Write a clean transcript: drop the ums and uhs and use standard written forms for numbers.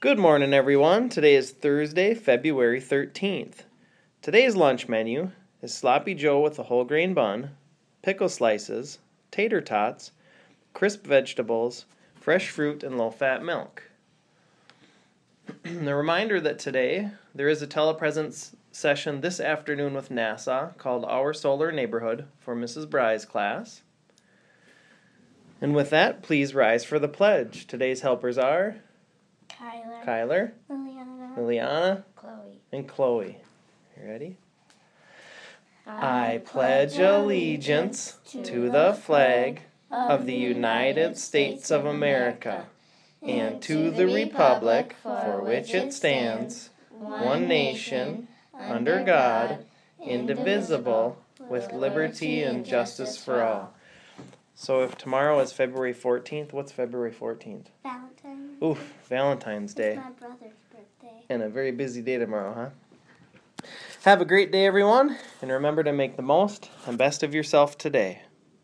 Good morning, everyone. Today is Thursday, February 13th. Today's lunch menu is Sloppy Joe with a whole grain bun, pickle slices, tater tots, crisp vegetables, fresh fruit, and low-fat milk. The reminder that today there is a telepresence session this afternoon with NASA called Our Solar Neighborhood for Mrs. Bry's class. And with that, please rise for the pledge. Today's helpers are Kyler, Liliana, and Chloe. You ready? I pledge allegiance to the flag of the United States of America and to the republic for which it stands, one nation, under God, indivisible, with liberty and justice for all. So if tomorrow is February 14th, what's February 14th? Valentine's. Oof, Valentine's Day. It's my brother's birthday. And a very busy day tomorrow, huh? Have a great day, everyone, and remember to make the most and best of yourself today.